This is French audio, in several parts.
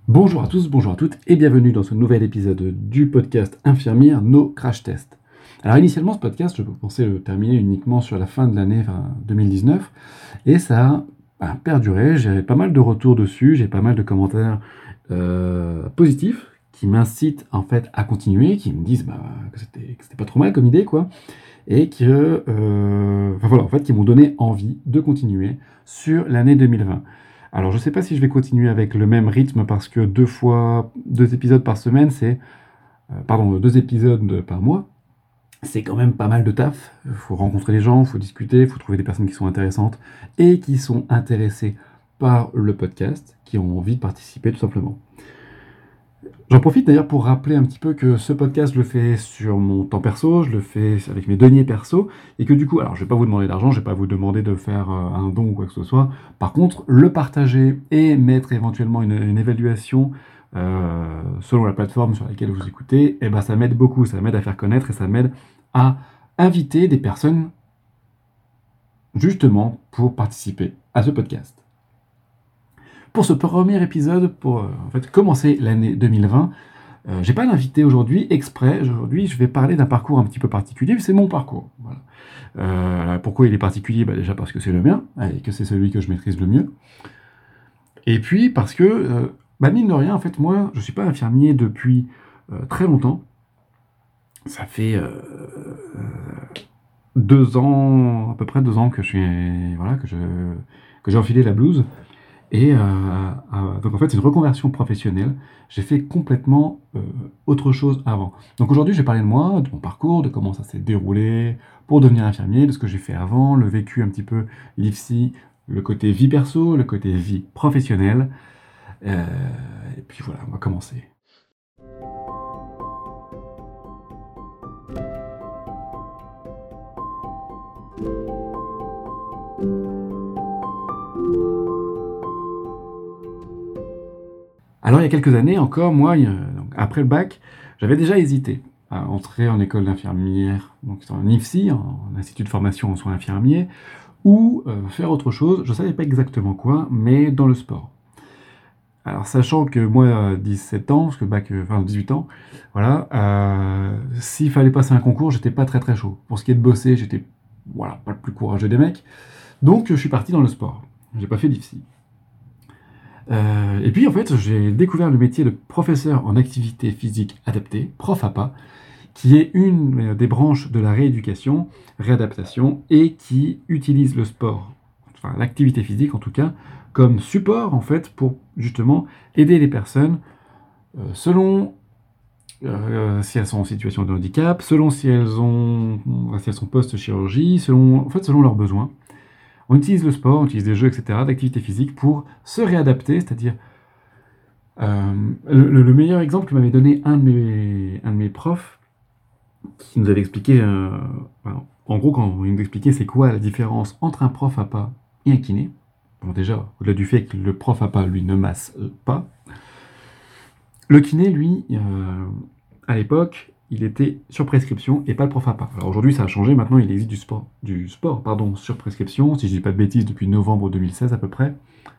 Bonjour à tous, bonjour à toutes et bienvenue dans ce nouvel épisode du podcast Infirmière, nos crash tests. Alors initialement ce podcast, je pensais le terminer uniquement sur la fin de l'année 2019 et ça a perduré, j'ai pas mal de retours dessus, j'ai pas mal de commentaires positifs qui m'incitent en fait à continuer, qui me disent que c'était pas trop mal comme idée quoi, et qui m'ont donné envie de continuer sur l'année 2020. Alors je ne sais pas si je vais continuer avec le même rythme parce que deux épisodes par semaine, deux épisodes par mois, c'est quand même pas mal de taf. Il faut rencontrer les gens, il faut discuter, il faut trouver des personnes qui sont intéressantes et qui sont intéressées par le podcast, qui ont envie de participer tout simplement. J'en profite d'ailleurs pour rappeler un petit peu que ce podcast, je le fais sur mon temps perso, je le fais avec mes deniers perso, et que du coup, alors je ne vais pas vous demander d'argent, je ne vais pas vous demander de faire un don ou quoi que ce soit. Par contre, le partager et mettre éventuellement une évaluation selon la plateforme sur laquelle vous écoutez, ça m'aide beaucoup, ça m'aide à faire connaître et ça m'aide à inviter des personnes justement pour participer à ce podcast. Pour ce premier épisode, pour commencer l'année 2020, j'ai pas d'invité aujourd'hui exprès. Aujourd'hui, je vais parler d'un parcours un petit peu particulier. C'est mon parcours. Voilà. Pourquoi il est particulier ? Déjà parce que c'est le mien et que c'est celui que je maîtrise le mieux. Et puis parce que, mine de rien, en fait, moi, je suis pas infirmier depuis très longtemps. Ça fait à peu près 2 ans que que j'ai enfilé la blouse. Et donc en fait, c'est une reconversion professionnelle. J'ai fait complètement autre chose avant. Donc aujourd'hui, je vais parler de moi, de mon parcours, de comment ça s'est déroulé pour devenir infirmier, de ce que j'ai fait avant, le vécu un petit peu l'IFSI, le côté vie perso, le côté vie professionnelle. Et puis voilà, on va commencer. Alors il y a quelques années encore, moi, après le bac, j'avais déjà hésité à entrer en école d'infirmière, donc en IFSI, en institut de formation en soins infirmiers, ou faire autre chose, je ne savais pas exactement quoi, mais dans le sport. Alors sachant que moi, 17 ans, parce que 18 ans, voilà, s'il fallait passer un concours, j'étais pas très très chaud. Pour ce qui est de bosser, j'étais pas le plus courageux des mecs, donc je suis parti dans le sport. J'ai pas fait d'IFSI. Et puis en fait, j'ai découvert le métier de professeur en activité physique adaptée, prof APA, qui est une des branches de la rééducation, réadaptation, et qui utilise le sport, enfin l'activité physique en tout cas, comme support en fait pour justement aider les personnes selon si elles sont en situation de handicap, selon si elles sont post-chirurgie, selon leurs besoins. On utilise le sport, on utilise des jeux, etc., d'activité physique pour se réadapter, c'est-à-dire le meilleur exemple que m'avait donné un de mes profs, qui nous avait expliqué, en gros, quand il nous expliquait c'est quoi la différence entre un prof APA et un kiné. Bon, déjà, au-delà du fait que le prof APA, lui, ne masse pas, le kiné, lui, à l'époque, il était sur prescription et pas le prof APA. Alors aujourd'hui, ça a changé. Maintenant, il existe du sport sur prescription, si je dis pas de bêtises, depuis novembre 2016 à peu près.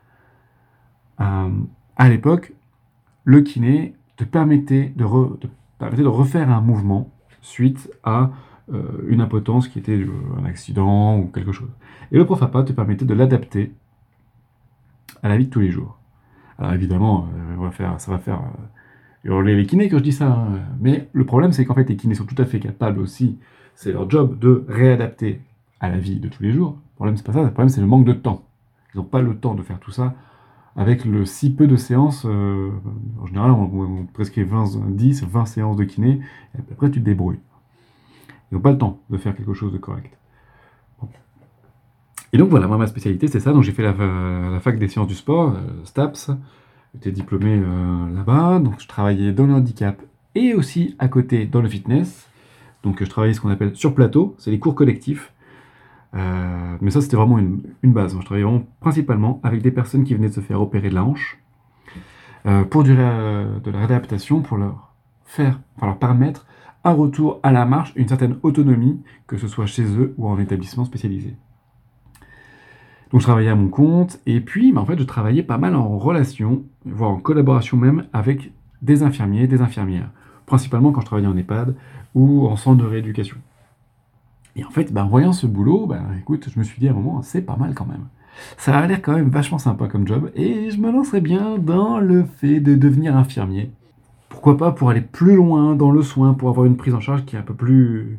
À l'époque, le kiné te permettait de refaire un mouvement suite à une impotence qui était un accident ou quelque chose. Et le prof APA te permettait de l'adapter à la vie de tous les jours. Alors évidemment, ça va faire hurler les kinés que je dis ça, hein. Mais le problème, c'est qu'en fait, les kinés sont tout à fait capables aussi, c'est leur job de réadapter à la vie de tous les jours. Le problème, c'est pas ça, le problème, c'est le manque de temps. Ils n'ont pas le temps de faire tout ça avec le si peu de séances. En général, on prescrit 10, 20 séances de kiné, et après, tu te débrouilles. Ils n'ont pas le temps de faire quelque chose de correct. Bon. Et donc voilà, moi, ma spécialité, c'est ça. Donc j'ai fait la fac des sciences du sport, STAPS. J'étais diplômé là-bas, donc je travaillais dans le handicap et aussi à côté dans le fitness. Donc je travaillais ce qu'on appelle sur plateau, c'est les cours collectifs. Mais ça, c'était vraiment une base. Je travaillais vraiment principalement avec des personnes qui venaient de se faire opérer de la hanche pour de la réadaptation, pour leur permettre un retour à la marche, une certaine autonomie, que ce soit chez eux ou en établissement spécialisé. Donc je travaillais à mon compte, et puis en fait je travaillais pas mal en relation, voire en collaboration même, avec des infirmiers, des infirmières. Principalement quand je travaillais en EHPAD ou en centre de rééducation. Et en fait, en voyant ce boulot, écoute, je me suis dit à un moment, c'est pas mal quand même. Ça a l'air quand même vachement sympa comme job, et je me lancerais bien dans le fait de devenir infirmier. Pourquoi pas pour aller plus loin dans le soin, pour avoir une prise en charge qui est un peu plus,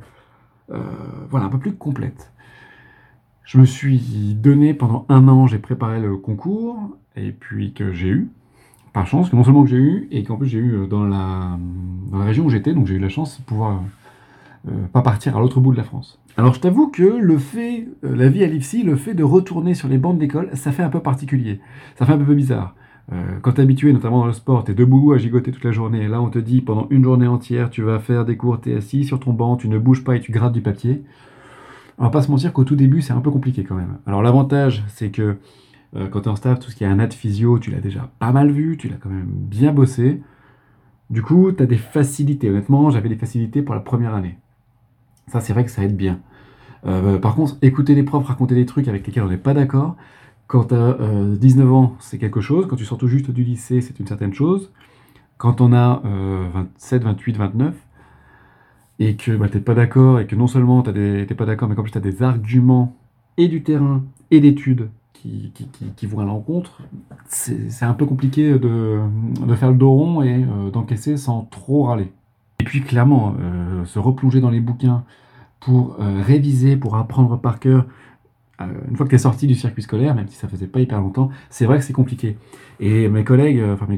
un peu plus complète. Je me suis donné pendant 1 an, j'ai préparé le concours, et puis que j'ai eu, par chance, que non seulement que j'ai eu, et qu'en plus j'ai eu dans la région où j'étais, donc j'ai eu la chance de pouvoir pas partir à l'autre bout de la France. Alors je t'avoue que le fait, la vie à l'IFSI, le fait de retourner sur les bancs d'école, ça fait un peu particulier, ça fait un peu bizarre. Quand t'es habitué, notamment dans le sport, t'es debout à gigoter toute la journée, et là on te dit pendant une journée entière, tu vas faire des cours, t'es assis sur ton banc, tu ne bouges pas et tu grattes du papier. On va pas se mentir qu'au tout début c'est un peu compliqué quand même. Alors l'avantage c'est que quand t'es en staff, tout ce qui est anat physio, tu l'as déjà pas mal vu, tu l'as quand même bien bossé. Du coup, t'as des facilités. Honnêtement, j'avais des facilités pour la première année. Ça, c'est vrai que ça aide bien. Par contre, écouter les profs raconter des trucs avec lesquels on n'est pas d'accord, quand tu as 19 ans, c'est quelque chose. Quand tu sors tout juste du lycée, c'est une certaine chose. Quand on a 27, 28, 29, et que t'es pas d'accord, et que non seulement t'es pas d'accord, mais qu'en plus tu as des arguments et du terrain et d'études qui vont à l'encontre, c'est un peu compliqué de faire le dos rond et d'encaisser sans trop râler. Et puis clairement, se replonger dans les bouquins pour réviser, pour apprendre par cœur, une fois que tu es sorti du circuit scolaire, même si ça faisait pas hyper longtemps, c'est vrai que c'est compliqué. Et mes collègues,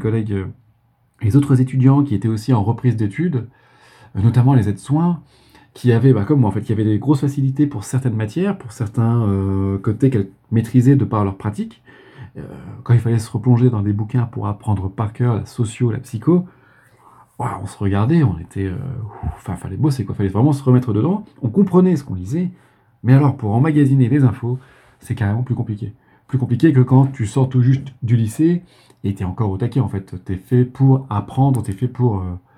les autres étudiants qui étaient aussi en reprise d'études, notamment les aides-soins, qui avaient, comme moi en fait, qui avaient des grosses facilités pour certaines matières, pour certains côtés qu'elles maîtrisaient de par leur pratique. Quand il fallait se replonger dans des bouquins pour apprendre par cœur la socio, la psycho, on se regardait, on était, fallait bosser quoi, fallait vraiment se remettre dedans. On comprenait ce qu'on lisait, mais alors pour emmagasiner les infos, c'est carrément plus compliqué. Plus compliqué que quand tu sors tout juste du lycée et t'es encore au taquet en fait. T'es fait pour apprendre, t'es fait pour,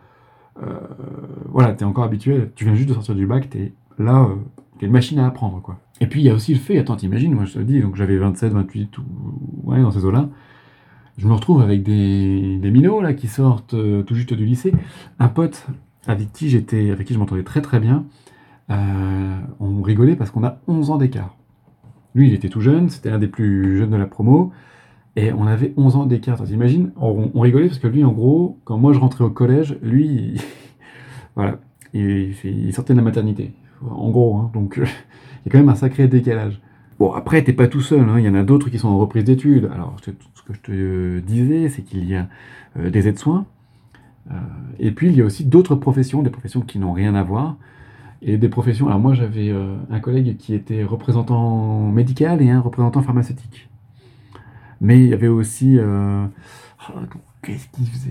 t'es encore habitué. Tu viens juste de sortir du bac, t'es là, t'es une machine à apprendre quoi. Et puis il y a aussi le fait, attends, t'imagines, moi je te dis, donc j'avais 27, 28 ou dans ces eaux-là. Je me retrouve avec des minots là qui sortent tout juste du lycée. Un pote avec qui je m'entendais très très bien. On rigolait parce qu'on a 11 ans d'écart. Lui, il était tout jeune, c'était un des plus jeunes de la promo, et on avait 11 ans d'écart. T'imagines, on rigolait parce que lui, en gros, quand moi je rentrais au collège, lui, voilà, il sortait de la maternité. En gros, hein, donc il y a quand même un sacré décalage. Bon, après, t'es pas tout seul, hein, il y en a d'autres qui sont en reprise d'études. Alors, ce que je te disais, c'est qu'il y a des aides-soins, et puis il y a aussi d'autres professions, des professions qui n'ont rien à voir, et des professions. Alors moi, j'avais un collègue qui était représentant médical et un représentant pharmaceutique. Mais il y avait aussi... qu'est-ce qu'il faisait?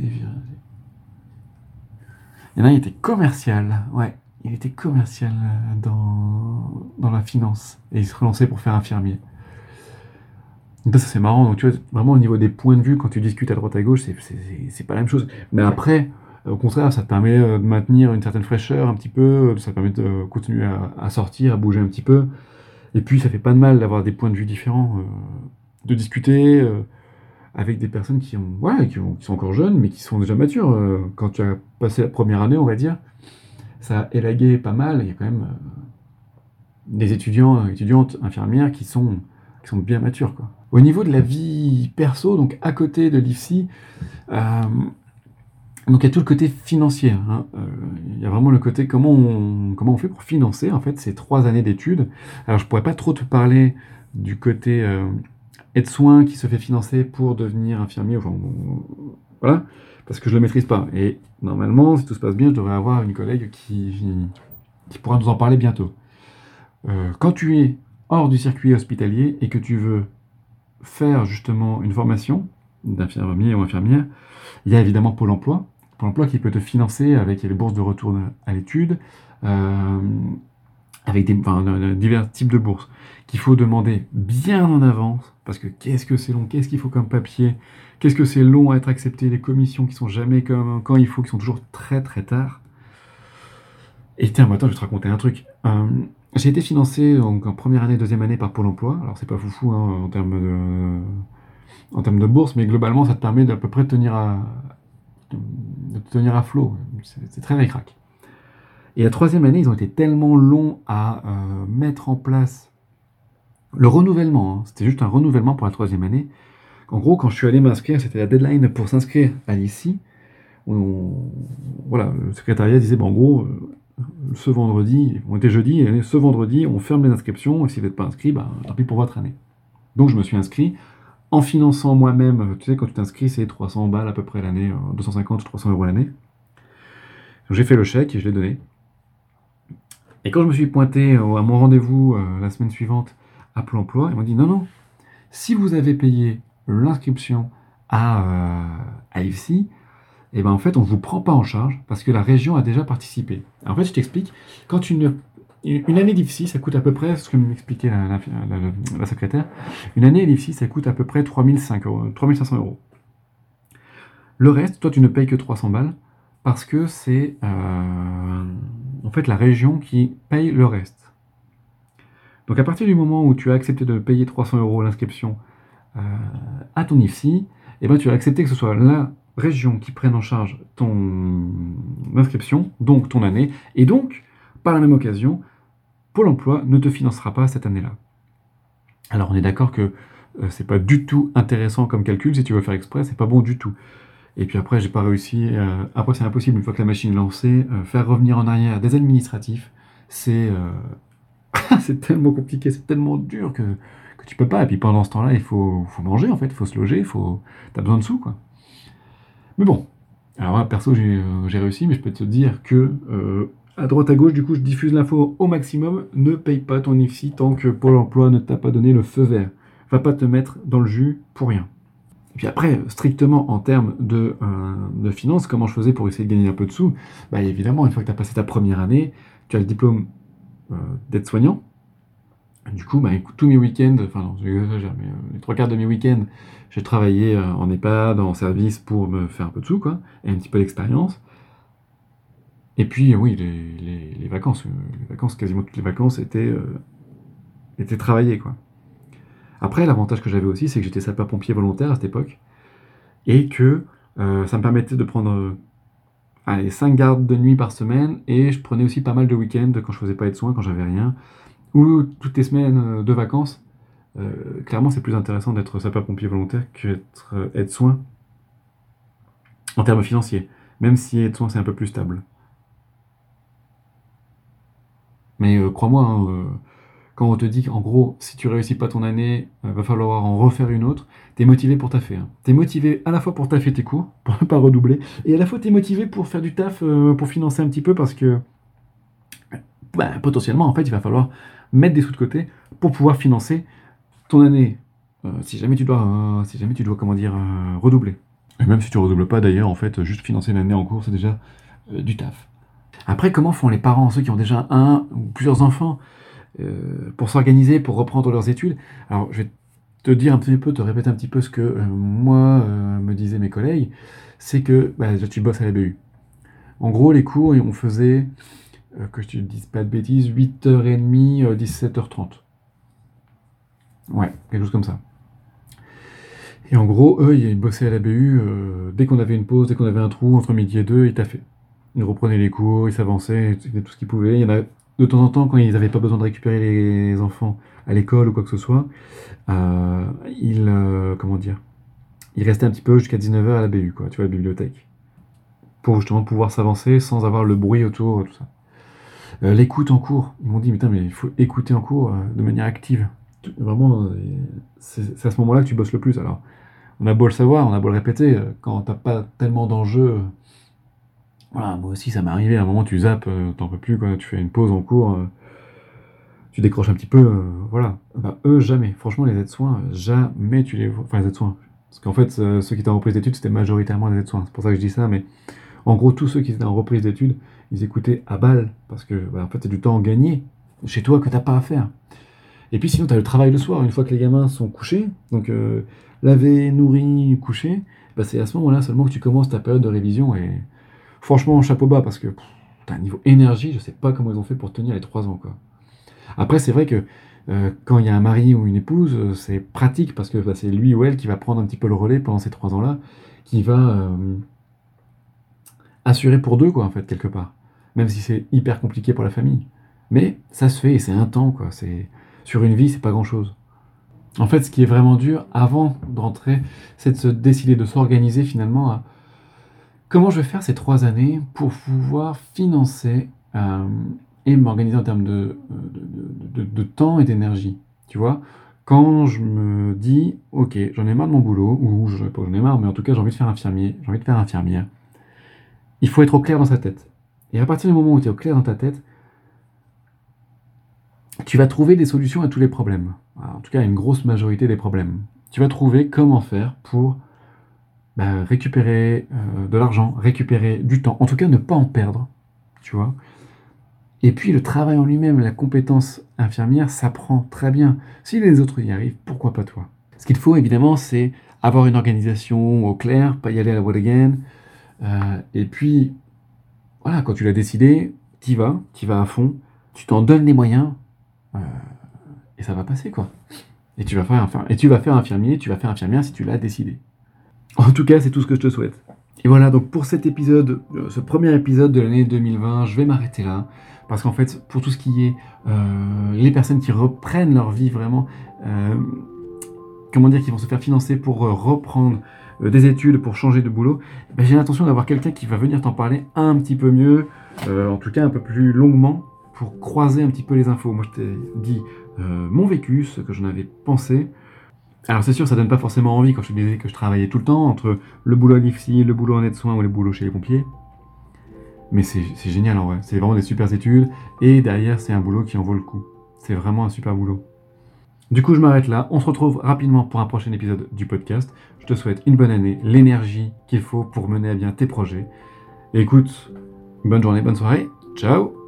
Il y en a un, il était commercial, ouais. Il était commercial dans la finance. Et il se relançait pour faire infirmier. Donc ça c'est marrant, donc tu vois, vraiment au niveau des points de vue, quand tu discutes à droite à gauche, c'est pas la même chose. Mais après, au contraire, ça te permet de maintenir une certaine fraîcheur un petit peu, ça te permet de continuer à sortir, à bouger un petit peu. Et puis ça fait pas de mal d'avoir des points de vue différents, de discuter avec des personnes qui sont encore jeunes, mais qui sont déjà matures. Quand tu as passé la première année, on va dire, ça a élagué pas mal, il y a quand même des étudiantes infirmières qui sont bien matures, quoi. Au niveau de la vie perso, donc à côté de l'IFSI, donc il y a tout le côté financier, hein. Il y a vraiment le côté comment on fait pour financer en fait ces 3 années d'études. Alors je pourrais pas trop te parler du côté aide-soin qui se fait financer pour devenir infirmier, voilà, parce que je le maîtrise pas. Et normalement, si tout se passe bien, je devrais avoir une collègue qui pourra nous en parler bientôt. Quand tu es hors du circuit hospitalier et que tu veux faire justement une formation d'infirmier ou infirmière, il y a évidemment Pôle emploi. Pôle emploi qui peut te financer avec les bourses de retour à l'étude, avec divers types de bourses qu'il faut demander bien en avance, parce que qu'est-ce que c'est long, qu'est-ce qu'il faut comme papier, qu'est-ce que c'est long à être accepté, les commissions qui sont jamais comme quand il faut, qui sont toujours très très tard. Et tiens, attends, je vais te raconter un truc. J'ai été financé donc, en première année, deuxième année par Pôle emploi. Alors c'est pas foufou hein, en termes de bourse, mais globalement ça te permet d'à peu près de te tenir à flot. C'est très ric-rac. Et la troisième année, ils ont été tellement longs à mettre en place le renouvellement. Hein. C'était juste un renouvellement pour la troisième année. En gros, quand je suis allé m'inscrire, c'était la deadline pour s'inscrire à l'ICI. Voilà, le secrétariat disait, en gros, ce vendredi, on était jeudi, et ce vendredi, on ferme les inscriptions, et si vous n'êtes pas inscrit, tant pis pour votre année. Donc je me suis inscrit en finançant moi-même. Tu sais, quand tu t'inscris, c'est 300 balles à peu près l'année, 250 ou 300 euros l'année. J'ai fait le chèque et je l'ai donné. Et quand je me suis pointé à mon rendez-vous la semaine suivante à Pôle emploi, ils m'ont dit non, non, si vous avez payé l'inscription à IFSI, et en fait, on ne vous prend pas en charge parce que la région a déjà participé. Alors, en fait, je t'explique, quand une année d'IFSI, ça coûte à peu près, ce que m'expliquait la secrétaire, une année d'IFSI, ça coûte à peu près 3500 euros. Le reste, toi, tu ne payes que 300 balles parce que c'est en fait la région qui paye le reste. Donc, à partir du moment où tu as accepté de payer 300 euros l'inscription à ton IFSI, tu as accepté que ce soit la région qui prenne en charge ton inscription, donc ton année, et donc, par la même occasion, Pôle emploi ne te financera pas cette année-là. Alors on est d'accord que c'est pas du tout intéressant comme calcul, si tu veux faire exprès, c'est pas bon du tout. Et puis après, j'ai pas réussi, après c'est impossible, une fois que la machine est lancée, faire revenir en arrière des administratifs, c'est c'est tellement compliqué, c'est tellement dur que tu peux pas, et puis pendant ce temps-là, il faut manger en fait, il faut se loger, t'as besoin de sous quoi. Mais bon, alors moi, perso, j'ai réussi, mais je peux te dire que à droite à gauche, du coup, je diffuse l'info au maximum. Ne paye pas ton IFSI tant que Pôle emploi ne t'a pas donné le feu vert. Va pas te mettre dans le jus pour rien. Et puis après, strictement en termes de finances, comment je faisais pour essayer de gagner un peu de sous? Évidemment, une fois que tu as passé ta première année, tu as le diplôme d'aide-soignant. Du coup, tous mes week-ends, enfin non, j'exagère, mais les trois quarts de mes week-ends, j'ai travaillé en EHPAD, en service pour me faire un peu de sous, quoi, et un petit peu d'expérience. Et puis, oui, les vacances, quasiment toutes les vacances étaient travaillées, quoi. Après, l'avantage que j'avais aussi, c'est que j'étais sapeur-pompier volontaire à cette époque, et que ça me permettait de prendre 5 gardes de nuit par semaine, et je prenais aussi pas mal de week-ends quand je faisais pas de soins, quand j'avais rien, ou toutes les semaines de vacances. Clairement, c'est plus intéressant d'être sapeur-pompier volontaire qu'être aide-soin en termes financiers, même si aide-soin c'est un peu plus stable. Mais crois-moi, hein, quand on te dit qu'en gros, si tu réussis pas ton année, va falloir en refaire une autre, t'es motivé pour taffer. Hein. T'es motivé à la fois pour taffer tes cours, pour ne pas redoubler, et à la fois t'es motivé pour faire du taf, pour financer un petit peu, parce que potentiellement, en fait, il va falloir mettre des sous de côté pour pouvoir financer ton année, si jamais tu dois, redoubler. Et même si tu redoubles pas d'ailleurs, en fait, juste financer l'année en cours, c'est déjà du taf. Après, comment font les parents, ceux qui ont déjà un ou plusieurs enfants, pour s'organiser, pour reprendre leurs études? Alors, je vais te dire un petit peu, te répéter un petit peu ce que moi me disaient mes collègues, c'est que tu bosses à la BU. En gros, les cours, on faisait, que je te dise pas de bêtises, 8h30, 17h30. Ouais, quelque chose comme ça. Et en gros, eux, ils bossaient à la BU, dès qu'on avait une pause, dès qu'on avait un trou entre midi et deux, ils taffaient. Ils reprenaient les cours, ils s'avançaient, ils faisaient tout ce qu'ils pouvaient. Il y en a de temps en temps, quand ils n'avaient pas besoin de récupérer les enfants à l'école ou quoi que ce soit, ils restaient un petit peu jusqu'à 19h à la BU, quoi, tu vois, la bibliothèque. Pour justement pouvoir s'avancer sans avoir le bruit autour, tout ça. L'écoute en cours. Ils m'ont dit, mais il faut écouter en cours de manière active. Vraiment, c'est à ce moment-là que tu bosses le plus. Alors, on a beau le savoir, on a beau le répéter, quand t'as pas tellement d'enjeux. Voilà, moi aussi ça m'est arrivé, à un moment tu zappes, t'en peux plus, quoi, tu fais une pause en cours, tu décroches un petit peu, voilà. Eux, jamais. Franchement, les aides-soins, jamais tu les vois. Enfin, les aides-soins. Parce qu'en fait, ceux qui étaient en reprise d'études, c'était majoritairement des aides-soins. C'est pour ça que je dis ça, mais en gros, tous ceux qui étaient en reprise d'études, ils écoutaient à balle, parce que, en fait, c'est du temps gagné chez toi que t'as pas à faire. Et puis sinon, tu as le travail le soir, une fois que les gamins sont couchés, donc lavés, nourris, couchés, c'est à ce moment-là seulement que tu commences ta période de révision, et franchement, chapeau bas, parce que t'as un niveau énergie, je sais pas comment ils ont fait pour tenir les 3 ans, quoi. Après, c'est vrai que quand il y a un mari ou une épouse, c'est pratique parce que c'est lui ou elle qui va prendre un petit peu le relais pendant ces 3 ans-là, qui va assurer pour deux, quoi, en fait, quelque part. Même si c'est hyper compliqué pour la famille. Mais ça se fait et c'est un temps, quoi. Sur une vie, c'est pas grand-chose. En fait, ce qui est vraiment dur avant de rentrer, c'est de se décider, de s'organiser finalement à comment je vais faire ces 3 années pour pouvoir financer et m'organiser en termes de temps et d'énergie. Tu vois, quand je me dis, ok, j'en ai marre de mon boulot, ou pas j'en ai marre, mais en tout cas j'ai envie de faire infirmier, j'ai envie de faire infirmière, il faut être au clair dans sa tête. Et à partir du moment où tu es au clair dans ta tête, tu vas trouver des solutions à tous les problèmes. En tout cas, à une grosse majorité des problèmes. Tu vas trouver comment faire pour récupérer de l'argent, récupérer du temps. En tout cas, ne pas en perdre, tu vois. Et puis, le travail en lui-même, la compétence infirmière, ça prend très bien. Si les autres y arrivent, pourquoi pas toi? Ce qu'il faut, évidemment, c'est avoir une organisation au clair, pas y aller à la wall again. Et puis, voilà, quand tu l'as décidé, t'y vas à fond, tu t'en donnes les moyens, et ça va passer, quoi. Et tu vas faire infirmier, tu vas faire infirmière si tu l'as décidé. En tout cas, c'est tout ce que je te souhaite. Et voilà, donc pour cet épisode, ce premier épisode de l'année 2020, je vais m'arrêter là. Parce qu'en fait, pour tout ce qui est les personnes qui reprennent leur vie vraiment, qui vont se faire financer pour reprendre des études, pour changer de boulot, j'ai l'intention d'avoir quelqu'un qui va venir t'en parler un petit peu mieux, en tout cas un peu plus longuement, pour croiser un petit peu les infos. Moi, je t'ai dit mon vécu, ce que j'en avais pensé. Alors c'est sûr, ça donne pas forcément envie quand je te disais que je travaillais tout le temps, entre le boulot à l'IFSI, le boulot en aide-soins ou le boulot chez les pompiers. Mais c'est génial en vrai, c'est vraiment des super études, et derrière c'est un boulot qui en vaut le coup. C'est vraiment un super boulot. Du coup je m'arrête là, on se retrouve rapidement pour un prochain épisode du podcast. Je te souhaite une bonne année, l'énergie qu'il faut pour mener à bien tes projets. Et écoute, bonne journée, bonne soirée, ciao!